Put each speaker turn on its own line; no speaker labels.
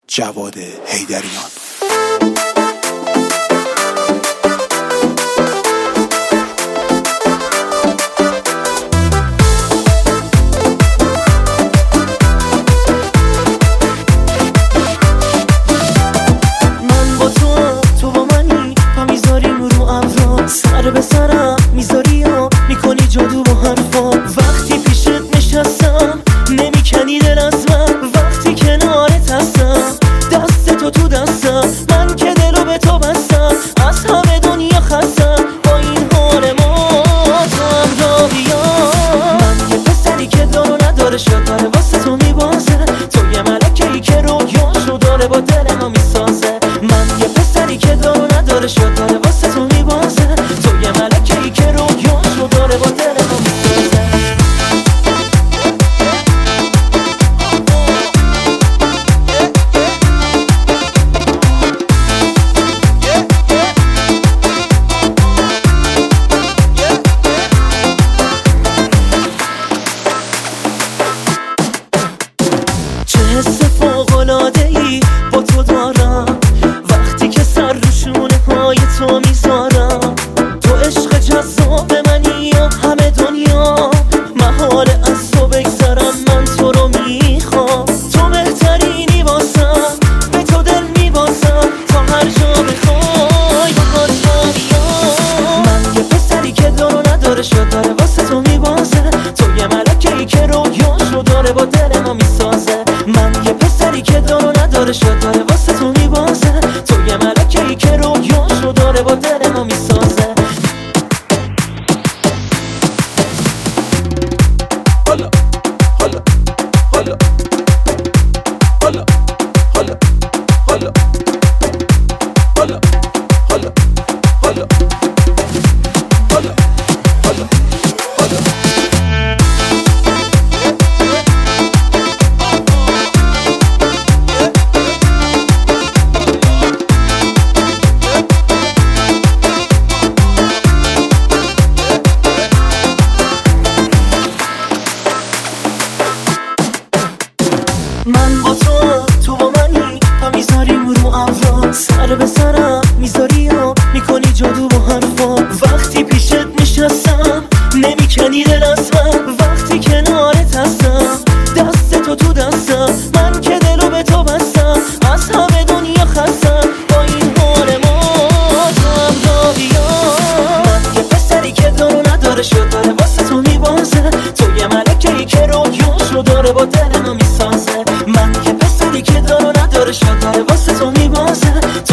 جواد حیدریان.
سر به سرم میذاری و میکنی جادو با حرفا. وقتی پیشت نشستم نمیکنی دل از من. وقتی کنارت هستم دست تو دستم، من که دلو به تو بستم. از همه دنیا خستم با این حال ماتم را بیا. من یه پسری که دارو نداره شد داره واسه تو میبازه. تو یه ملکه‌ای که رویاشو داره با دل ما میسازه. من یه پسری که دارو نداره شد داره واسه تو میبازه. تو یه ملکه‌ای که رویاشو داره با دل ما میسازه. چه حس فوق‌العاده‌ای با تو دارم وقتی که سر رو شونه های تو میذارم. تو عشق جذاب منی و همه دنیا محاله از تو بگذرم. من تو رو میخوام، تو بهترینی واسم، به تو دل میبازم تا هر جا بخوای بهار را بیام. من یه پسری که دارو نداره شد داره واسه تو میبازه. تو یه ملکه‌ای که رویاشو داره با دل ما میسازه. من یه پسری که دارو نداره شد داره واسه تو میبازه. تو یه ملکه‌ای که رویاشو داره با دل ما میسازه.
حالا حالا حالا حالا حالا حالا حالا حالا حالا حالا حالا حالا.
من با تو با منی و میذاریم رو ابرا. سر به سرم میذاری و میکنی جادو با حرفا. وقتی پیشت نشستم نمیکنی دل از من. وقتی کنارت هستم دست تو دستم، من که دلو به تو بستم. از همه دنیا خستم با این حال ماتم را بیا. من یه پسری که دارو نداره شد داره واسه تو میبازه. تو یه ملکه‌ای که رویاشو داره با دل ما میسازه. من یه پسری که دارو نداره شد داره واسه تو میبازه.